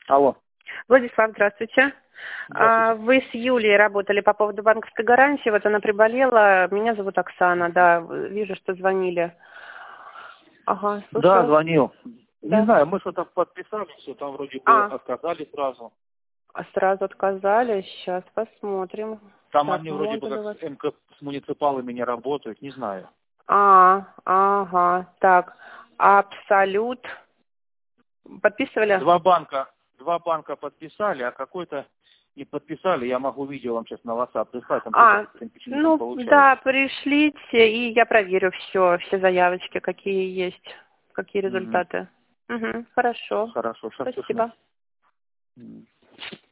Алло. Владислав, здравствуйте. Здравствуйте. Вы с Юлией работали по поводу банковской гарантии. Вот она приболела. Меня зовут Оксана, да. Вижу, что звонили. Ага, Да, слушаю. звонил. Не Да. знаю, мы что-то подписали, все там вроде бы отказали сразу. Сразу отказали. Сейчас посмотрим. Там Так, они вроде бы модуль как у вас. с муниципалами не работают, не знаю. Ага. Так, Абсолют. Подписывали? Два банка подписали, а какой-то не подписали. Я могу видео вам сейчас на WhatsApp прислать, там что-то по каким причинам не Ну, да, получается. пришлите, и я проверю все заявочки, какие есть, какие Мгм. результаты. Угу, хорошо. Хорошо, сейчас Спасибо. пишу.